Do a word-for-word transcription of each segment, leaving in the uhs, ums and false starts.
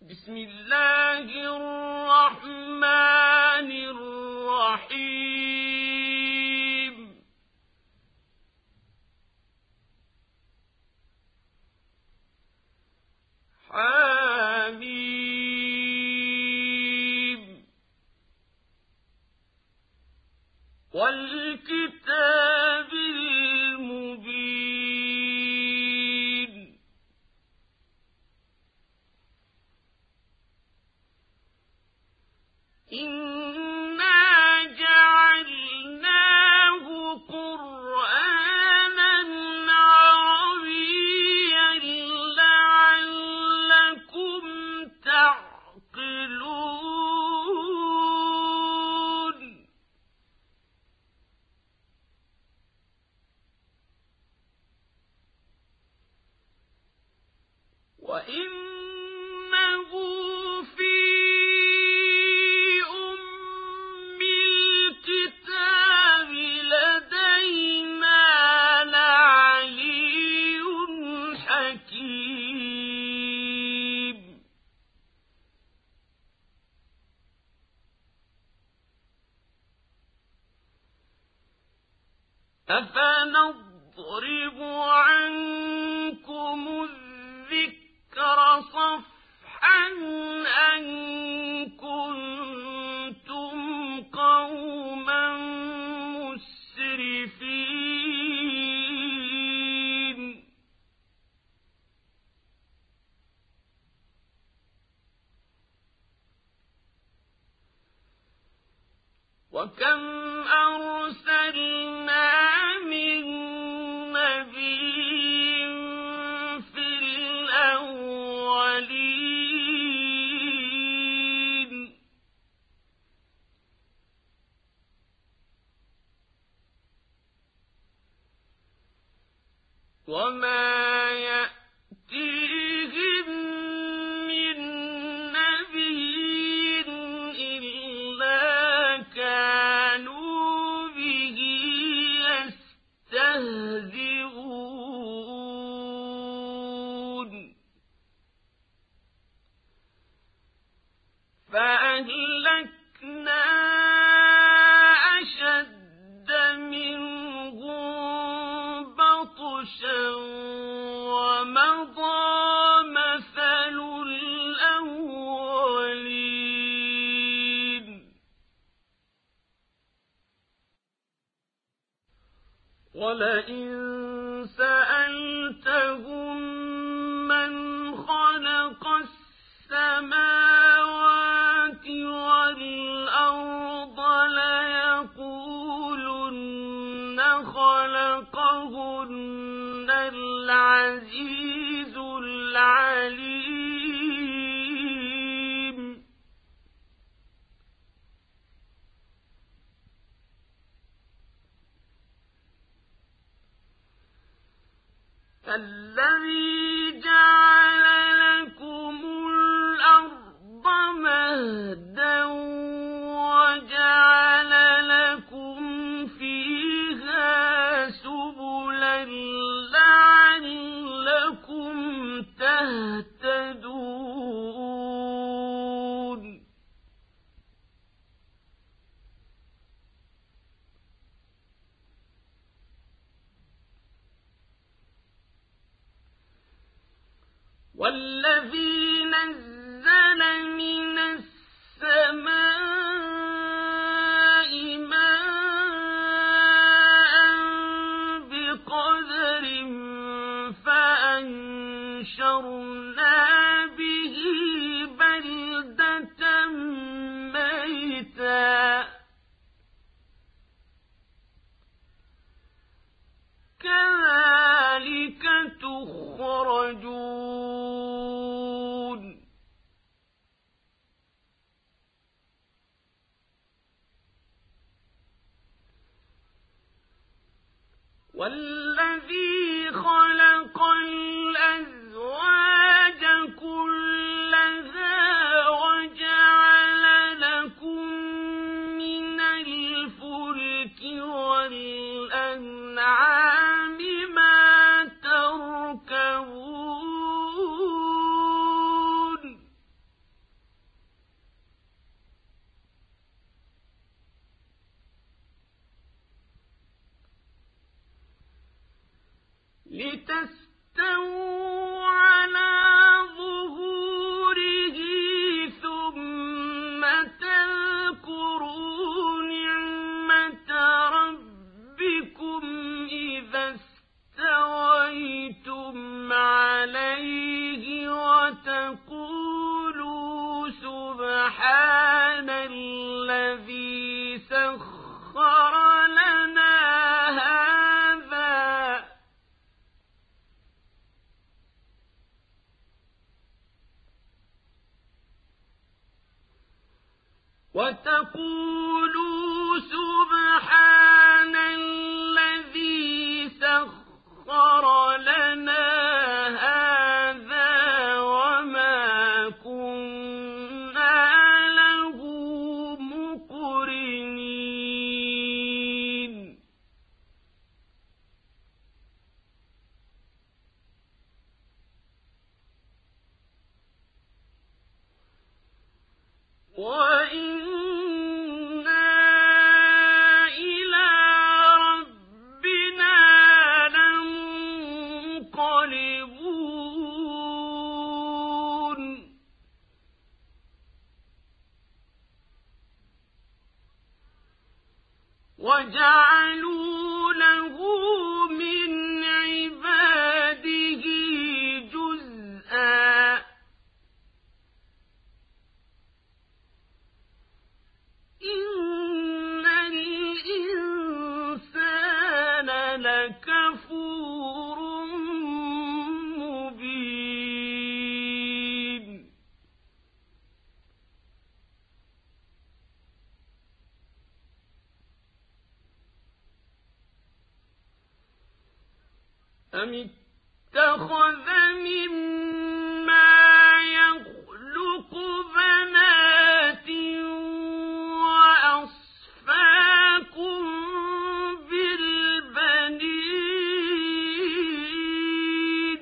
بسم الله الرحمن الرحيم حميم والكتاب المبين إنا جعلناه قرآنا عربيا لعلكم تعقلون وإنه في أم الكتاب لدينا لعلي حكيم أفنضرب عنكم الذكر صفحا أن كنتم قوما مسرفين وكم أرسلنا من نبي في الأولين وما يأتيهم من نبي إلا كانوا به يستهزئون فأهلكنا أشد منهم بطشا ومضى مثل الأولين ولئن سألتهم من خلق السماوات والأرض ليقولن خلقهن العزيز العليم الذي جعل لكم الأرض مهدا وجعل لكم فيها سبلا لعلكم تهتدون والذي نزل من السماء ماء بقدر فأنشرنا به بلدة ميتا كذلك تخرجون والذي خلق الأزواج كلها وجعل لكم من الفلك والأنعام ما تركبون لتستووا على ظهوره ثم تذكروا نعمة ربكم إذا استويتم عليه وتقولوا سبحان الذي سخر لنا هذا وتقولوا سبحان الذي سخر لنا هذا وما كنا له مقرنين وإنا إلى ربنا لمنقلبون وجعلوا له من عباده جزءا إن الإنسان لكفور مبين أم اتخذ مما يخلق بنات وأصفاكم بالبنين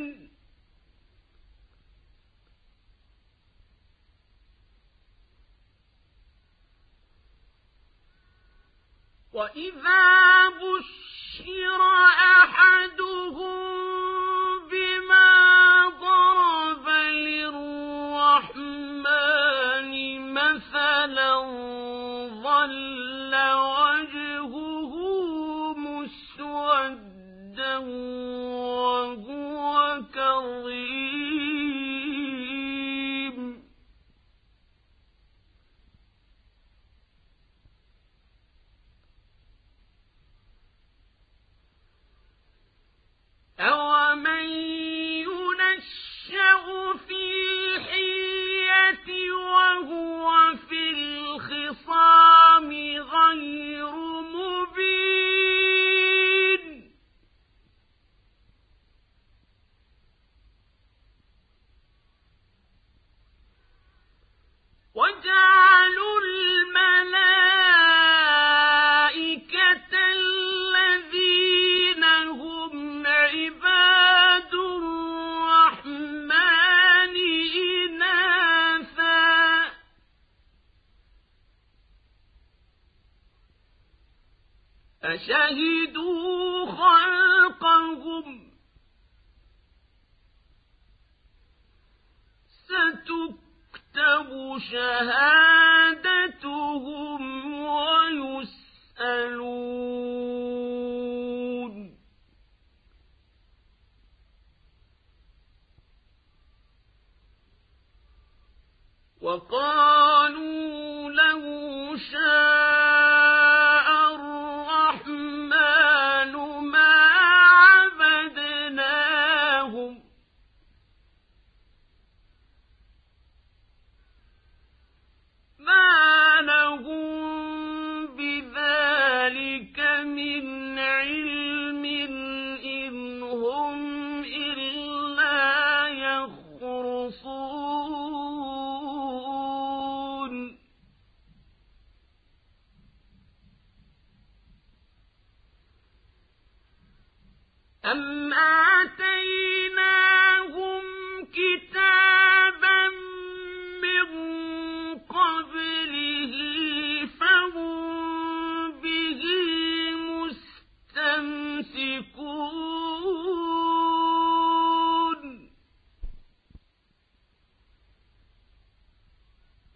وإذا بشر أحدهم بما ضرب للرحمن مثلا ظل وجهه مسودا وهو كظيم أومن ينشأ في الحلية وهو في الخصام غير مبين وجعلوا الملائكة الذين هم عباد الرحمن إناثا أشهدوا خلقهم ستكتب شهادتهم ويسألون وقالوا له شاء الرحمن ما عبدناهم ما لهم بذلك من علم إن هم إلا يخرصون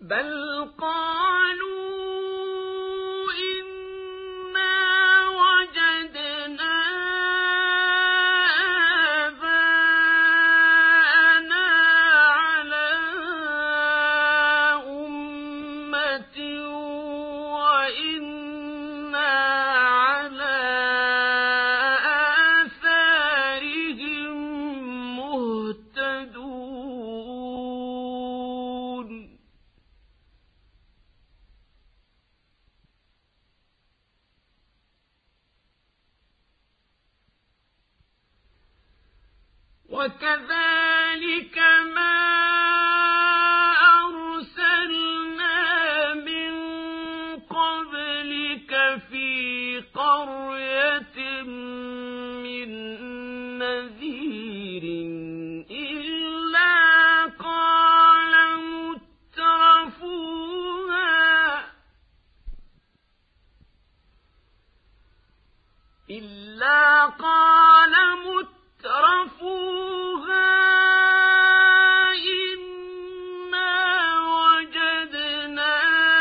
بل قالوا إنا وجدنا آباءنا على أمة وإنا على آثارهم مهتدون وكذلك ما أرسلنا من قبلك في قرية من نذير إلا قال مترفوها إلا قال مترفوها إنا وجدنا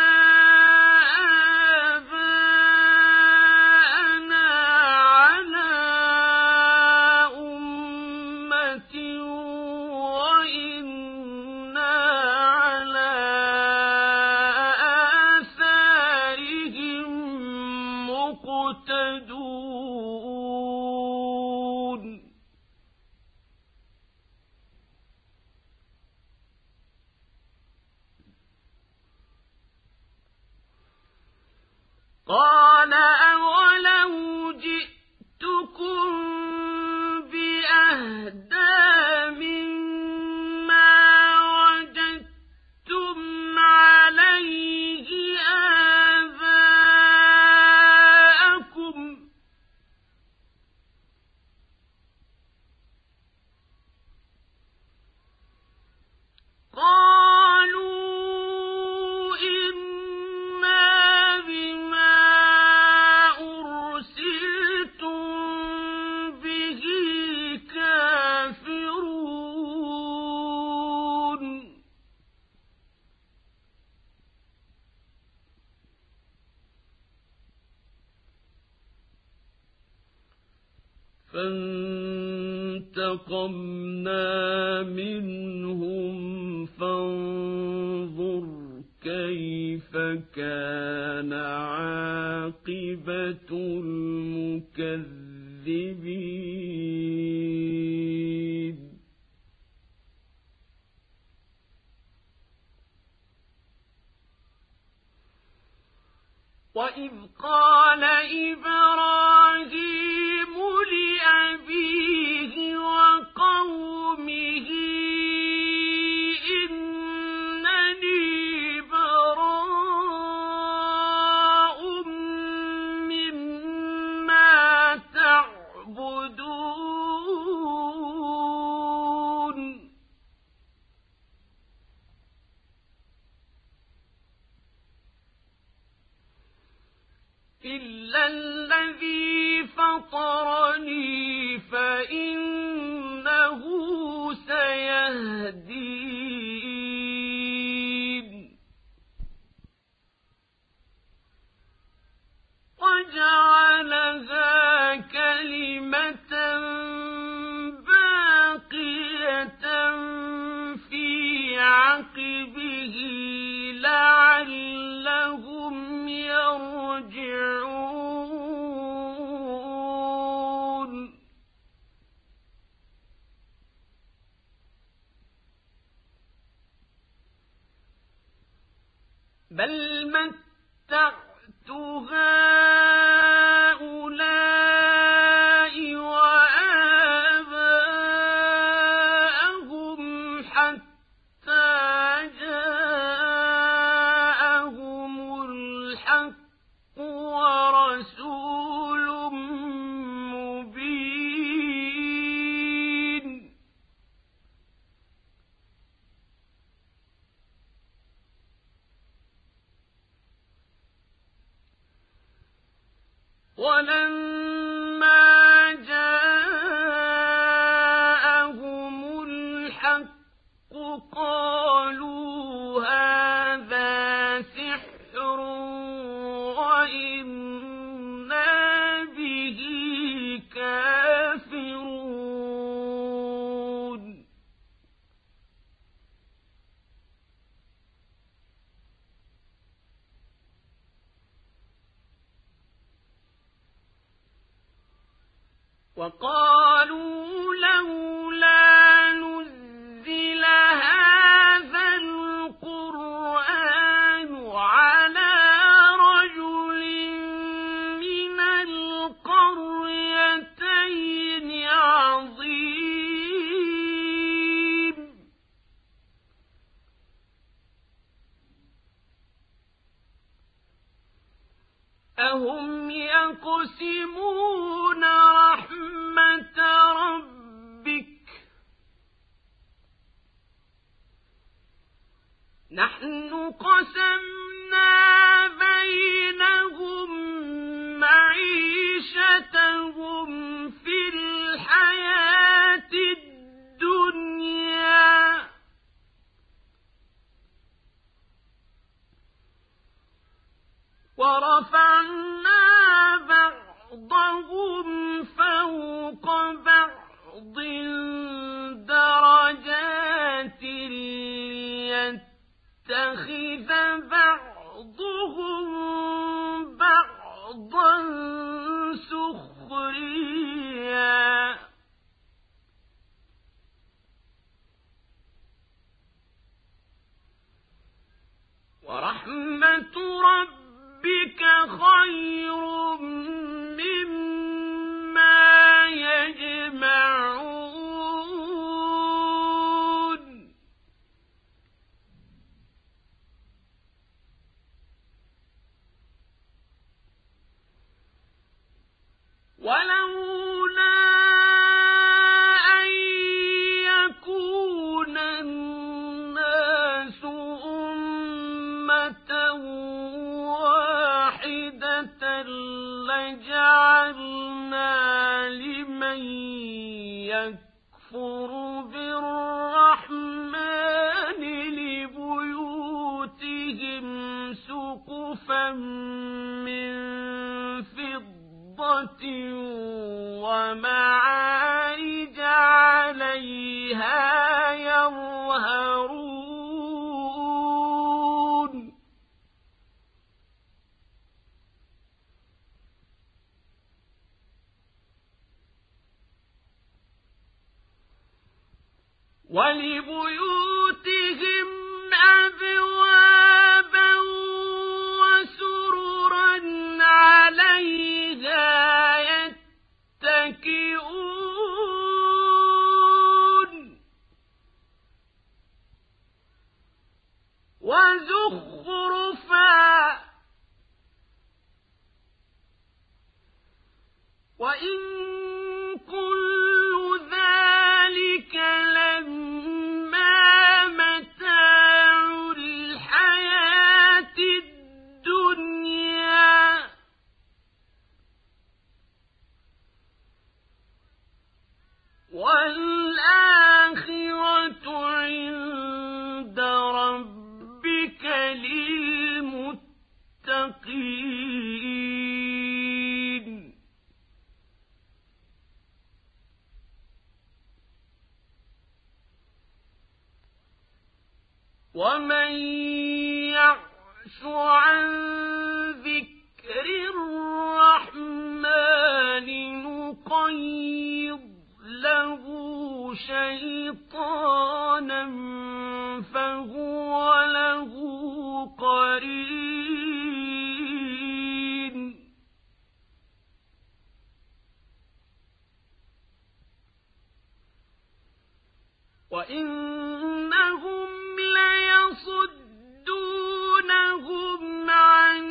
آباءنا على أمة وإنا على آثارهم مقتدون قال أولو جئتكم بأهدى مما وجدتم عليه آباءكم قالوا إنا بما أرسلتم به كافرون فانتقمنا منهم فانظر كيف كان عاقبة المكذبين وإذ قال إبراهيم لأبيه وقومه إنني براء مما تعبدون إلا الذي فطرني فإنه سيهدين وجعلها كلمة باقية في عقبه لعلهم يرجعون بل متعت هؤلاء وآباءهم حتى جاءهم الحق ورسول مبين ولما جاءهم الحق قالوا هذا وقالوا لولا نزل هذا القرآن على رجل من القريتين عظيم أهم يقسمون رحمة ربك نحن قسمنا بينهم معيشتهم في الحياة الدنيا ورفعنا بعضهم فوق بعض درجات ليتخذ بعضهم بعضا سخريا ورحمة ربك خير مما يجمعون ولولا أن يكون الناس أمة واحدة لجعلنا لمن يكفر بالرحمن لبيوتهم سقفا من فضة ومعارج عليها يظهرون ولبيوتهم أبوابا وسررا عليها يتكئون وزخرفا وإن كل ذلك لما متاع الحياة الدنيا والآخرة عند ربك للمتقين ومن يعش عن ذكر الرحمن نقيض له شيطانا فهو له قرين وإنهم ليصدونهم عن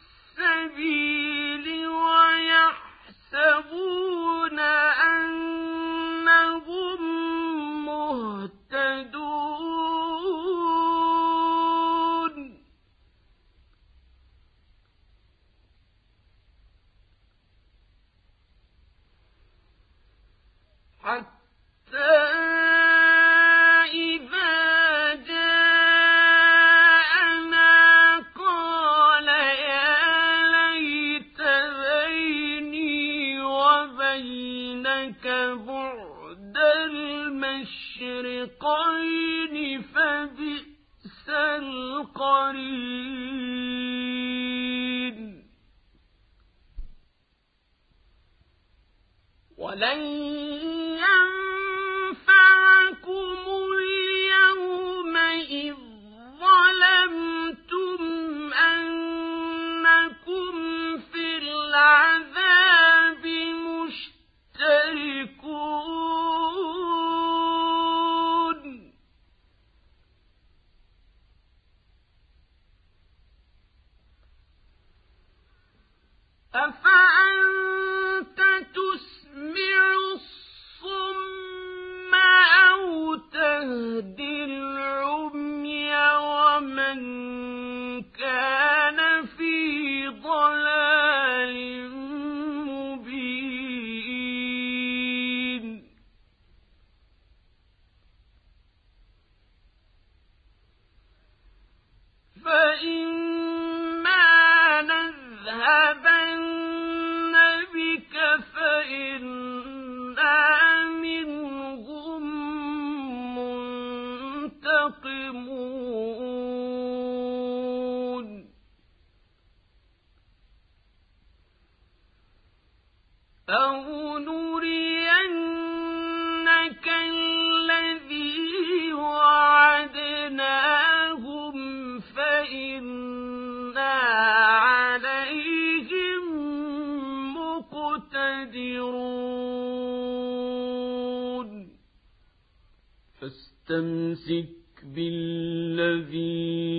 السبيل ويحسبون أنهم مهتدون حتى بعد المشرقين فبئس القرين ولن ينفعكم اليوم إذ ظلمتم أنكم في العذاب مشتركون أفأنت تسمع الصم أو تهدي العمي ومن كان في ضلال مبين فإما نذهبن بك فإنا منهم منتقمون أو نرينك الذي وعدناهم فإنا عليهم مقتدرون فاستمسك بالذي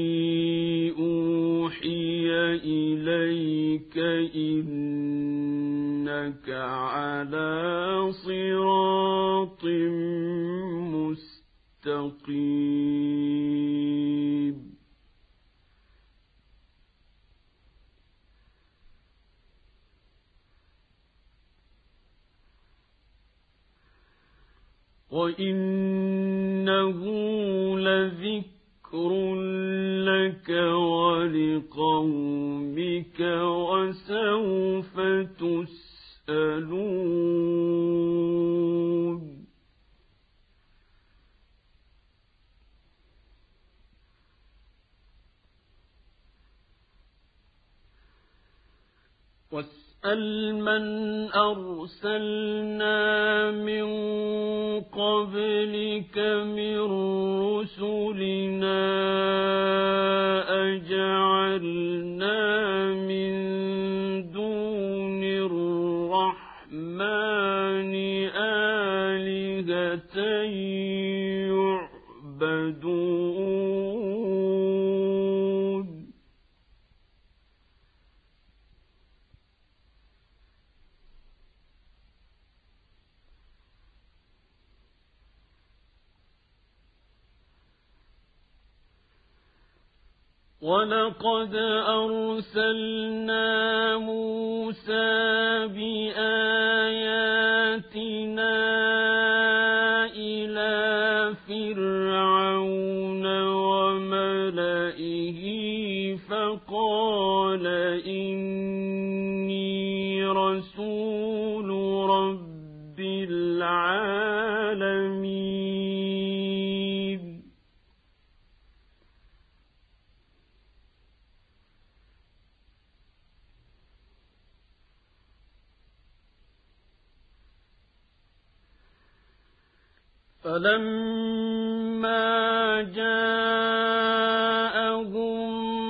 أوحي إليك إنك على صراط مستقيم وإنه لذكر لك ولقومك وسوف تسألون واسأل من أرسلنا من قبلك من رسلنا أجعلنا من دون الرحمن آلهة يعبدون ولقد أرسلنا موسى بآياتنا إلى فرعون وملئه فقال إني رسول رب العالمين فلما جاءهم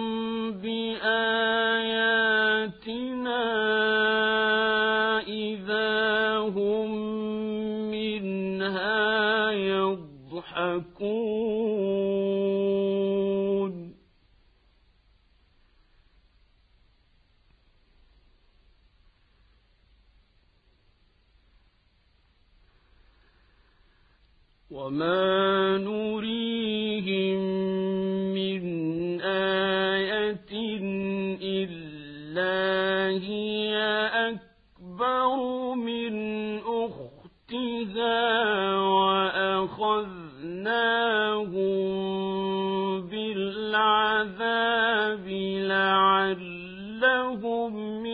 بآياتنا إذا هم منها يضحكون وما نريهم من آية إلا هي أكبر من أختها وأخذناهم بالعذاب لعلهم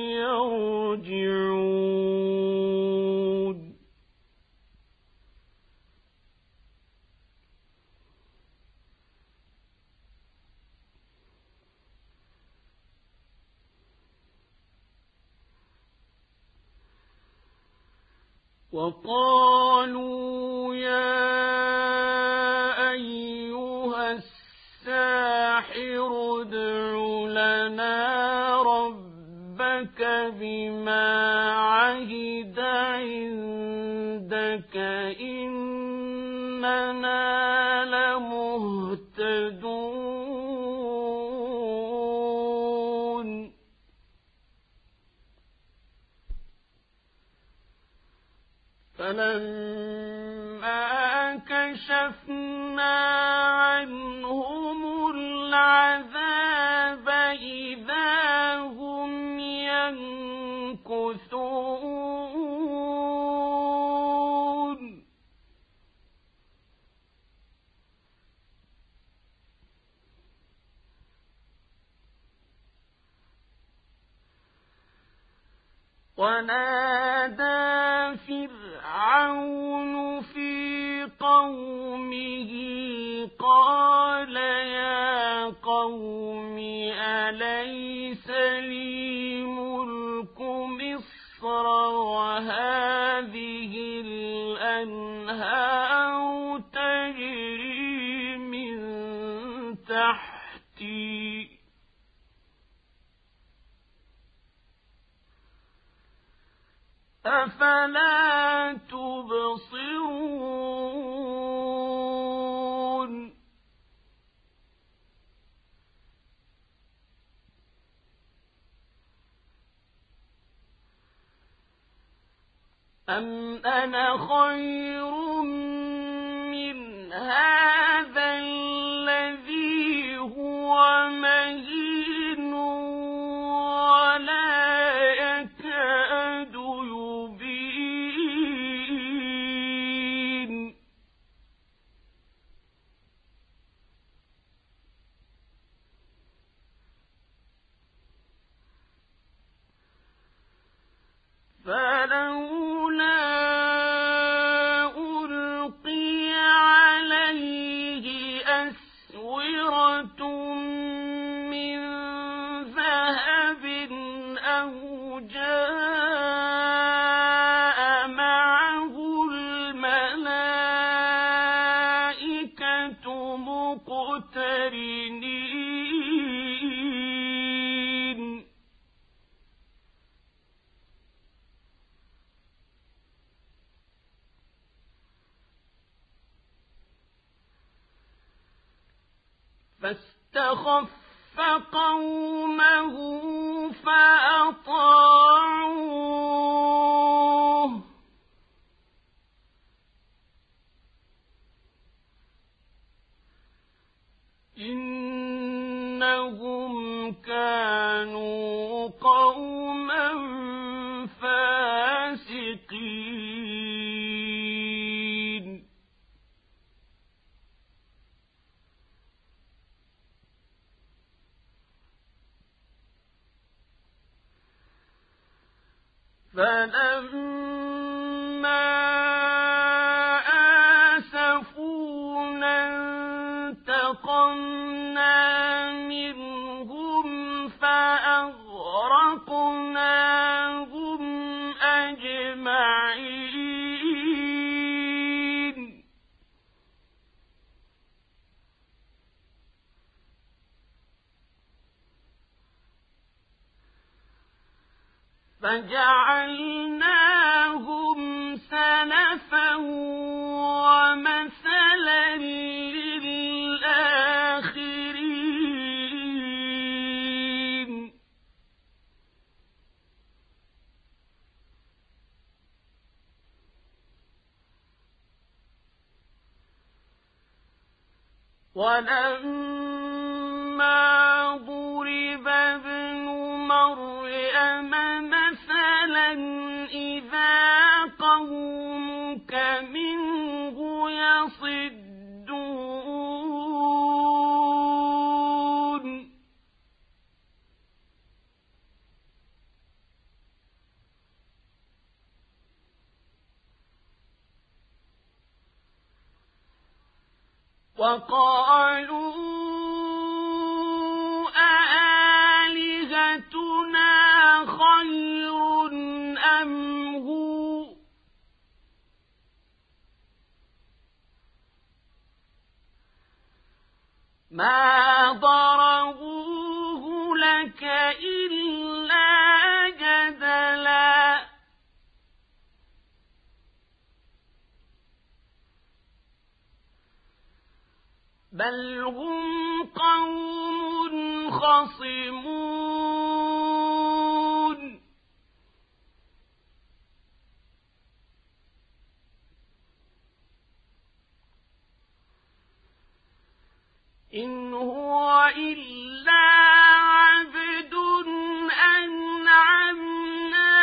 يرجعون وقالوا يا أيها الساحر ادع لنا ربك بما عهد عندك إننا لمهتدون فلما كشفنا عنهم العذاب إذا هم ينكثون ونادى فرعون في قومه قال يا قوم أليس لي ملك مصر وهذه الأنهار تجري من تحتي أفلا تبصرون أم أنا خير من هذا الذي هو مهين ولا يكاد يبين فلولا ألقي عليه أسورة من ذهب أو جاء معه الملائكة مقترنين فاستخف قومه فأطاعوه إنهم كانوا قوما فاسقين فلما آسفونا انتقمنا منهم فأغرقناهم أجمعين فجعلناهم سلفا ومثلا للآخرين ولما ضرب ابن مريم مثلا إذا قومك منه يصدون وقالوا أآلهتنا خير أم هو ما ضربوه لك إلا جدلا بل هم قوم خصمون إن هو إلا عبد أنعمنا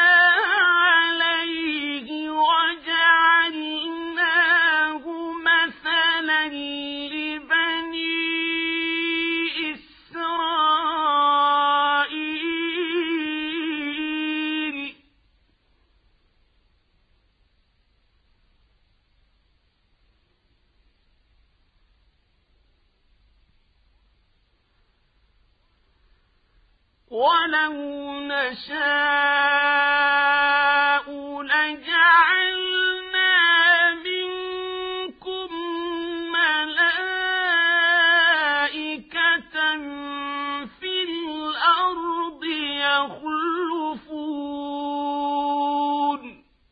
عليه وجعلناه مثلا لبني إسرائيل ولو نشاء لجعلنا منكم ملائكة في الأرض يخلفون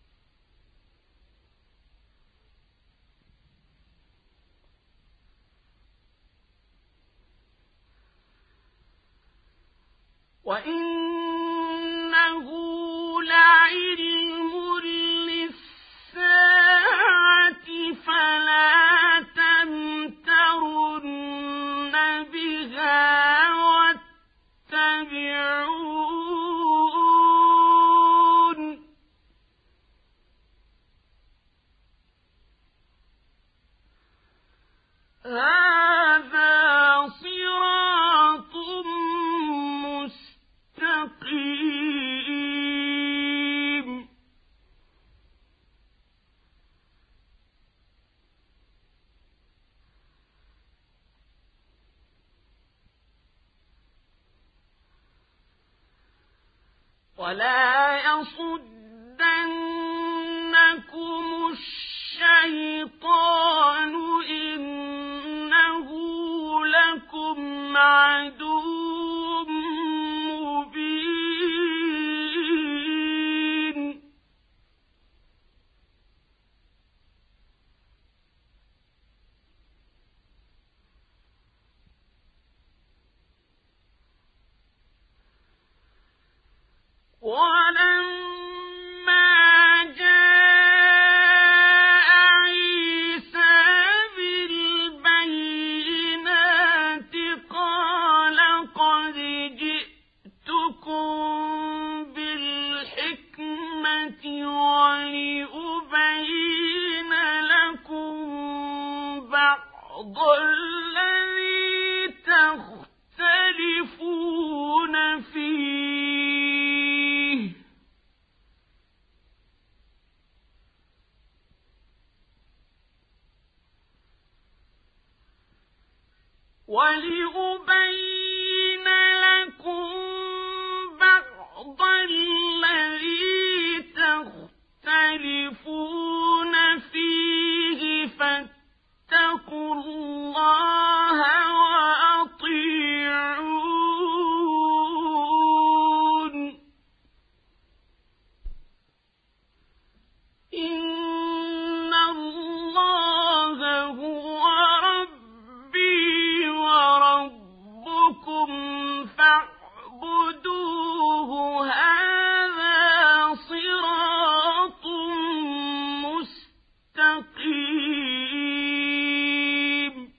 وإنه لعلم للساعة فلا تمترن بها واتبعون هذا صراط مستقيم ولا يصدنكم الشيطان إنه لكم عدو مبين ولما جاء عيسى بالبينات قال قد جئتكم بالحكمة ولأبين لكم بعض الذي تختلفون فيه ولأبين لكم بعض الذي تختلفون فيه فاتقوا الله وأطيعون إن الله هو ربي وربكم فاعبدوه هذا صراط مستقيم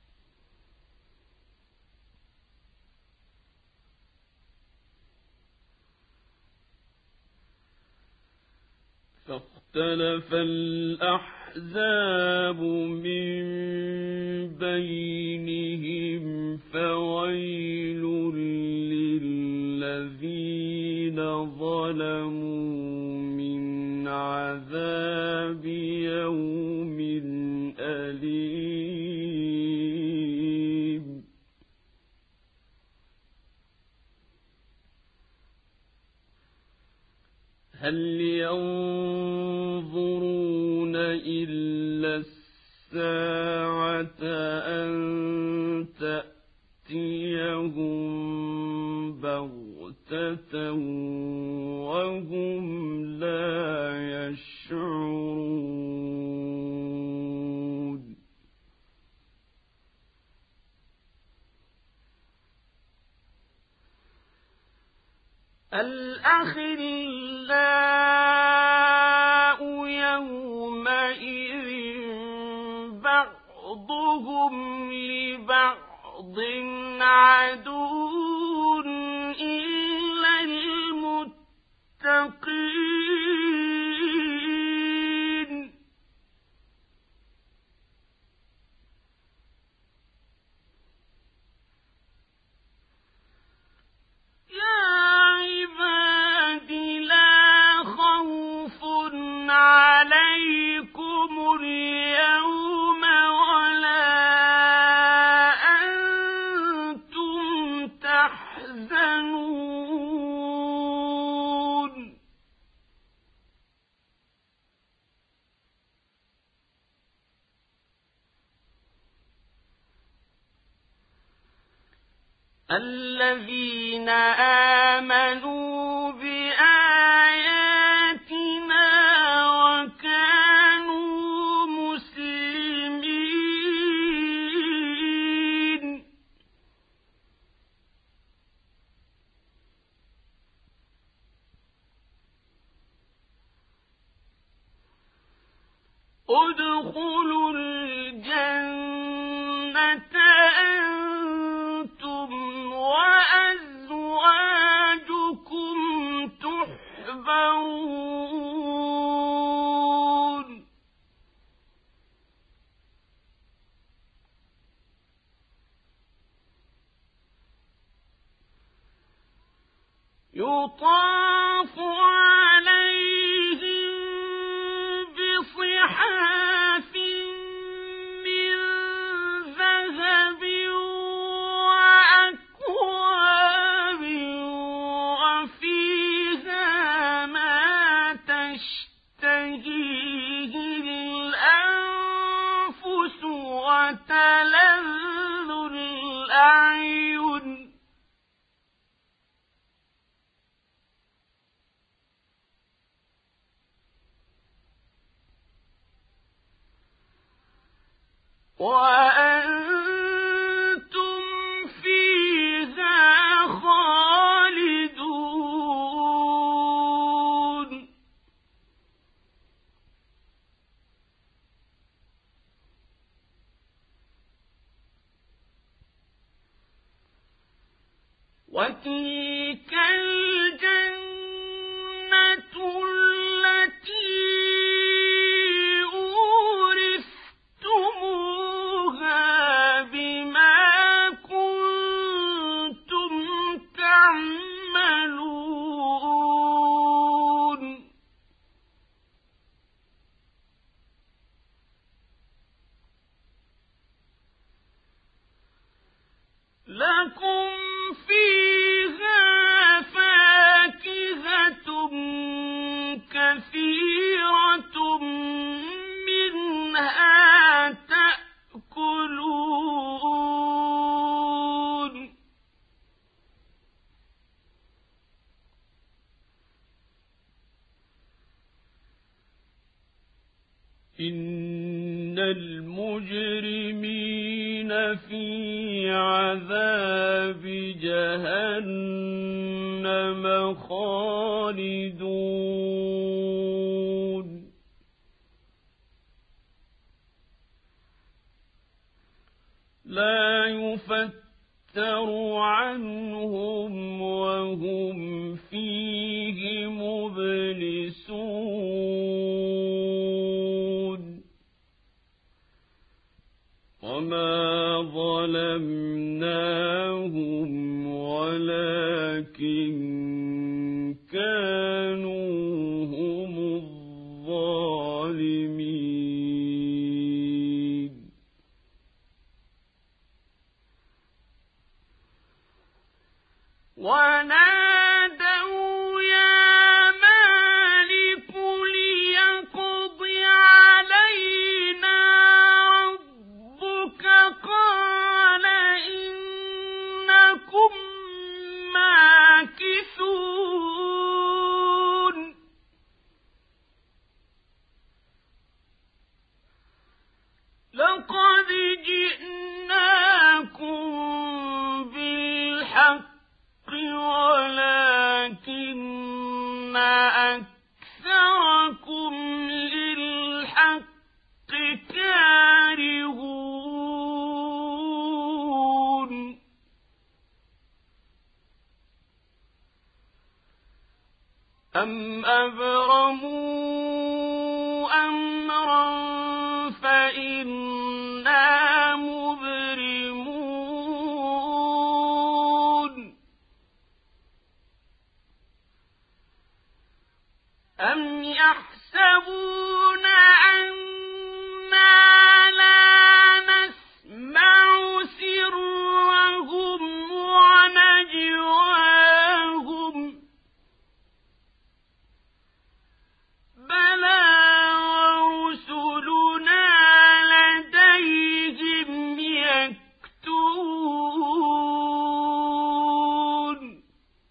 فاختلف الأحزاب من بينهم فويل للذين ظلموا من عذاب يوم أليم هل ينظرون إلا الساعة أن تأتي يأتيهم بغتة وهم لا يشعرون. الأخلاء يومئذ بعضهم لبعض عدو إلا المتقين. يا عباد لا خوف عليكم اليوم ولا أنتم تحزنون. الذين آمنوا بآياتنا وكانوا مسلمين. ادخلوا الجنة أنتم وأزواجكم تحبرون. يطاف عليهم بصحاف من ذهب وأكواب وفيها ما تشتهيه الأنفس وتلذ الأعين. وأنتم فيها خالدون. وتلك الجنة التي أورثتموها بما كنتم تعملون. لكم فيها فاكهة كثيرة منها تأكلون. إن المجرمين في عذاب جهنم خالدون. لا يفتر عنهم وهم فيه مبلسون. وما ظلمناهم ولكن كانوا هم الظالمين. ونادوا يا مالك ليقض علينا ربك قال إن إنكم ماكثون لقد جئناكم بالحق ولكن أكثركم للحق كارهون أم أبرموا أمرا فإنا مبرمون أم يحسبون أنا لا نسمع سرهم ونجواهم بلى ورسلنا لديهم يكتبون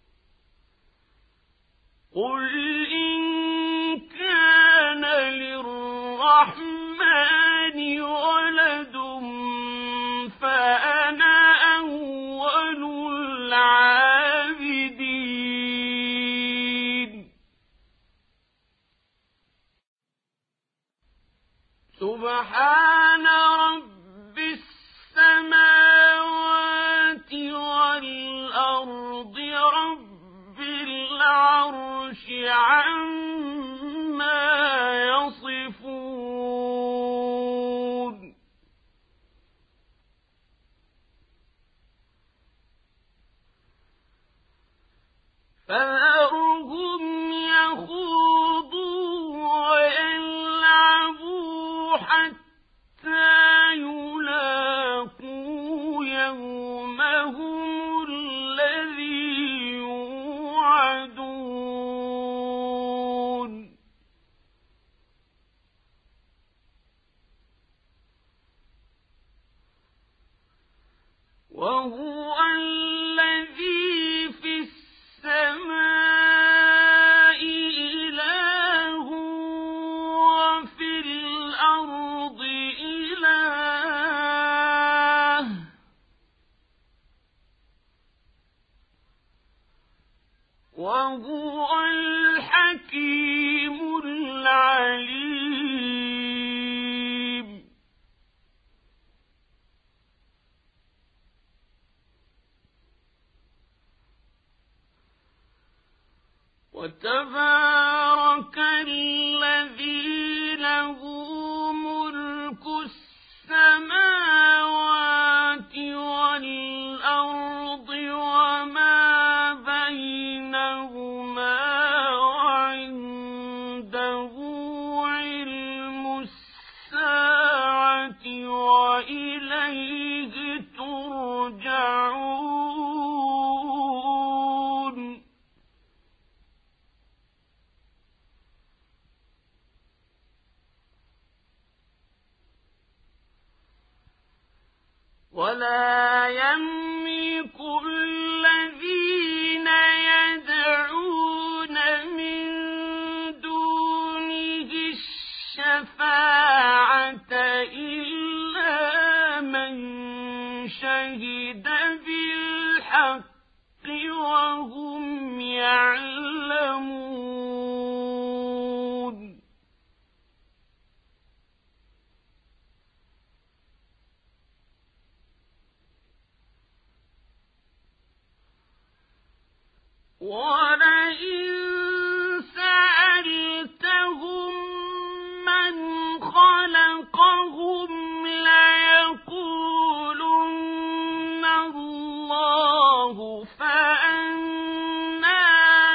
قل إن كان للرحمن ولد فأنا أول العابدين سبحان رب السماوات والأرض رب العرش عما يصفون فذرهم يخوضوا ويلعبوا حتى يلاقوا يومهم الذي يوعدون وهو الذي في السماء إله وفي الأرض إله وهو الحكيم العليم وتبارك الذي له ملك السماوات والأرض وما بينهما وعنده علم الساعة وإليه ترجعون ولا يملك الذين يدعون من دونه الشفاعة إلا من شهد بالحق وهم يعلمون ولئن سألتهم من خلقهم ليقولن الله فأنى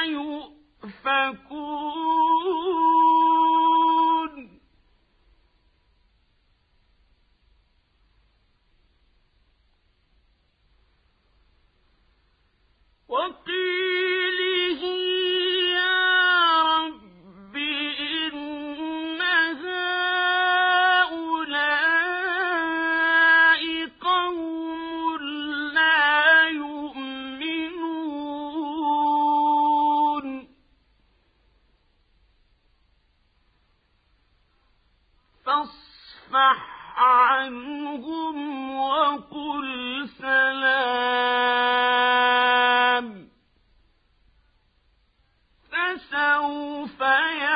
يؤفكون وقيل سوف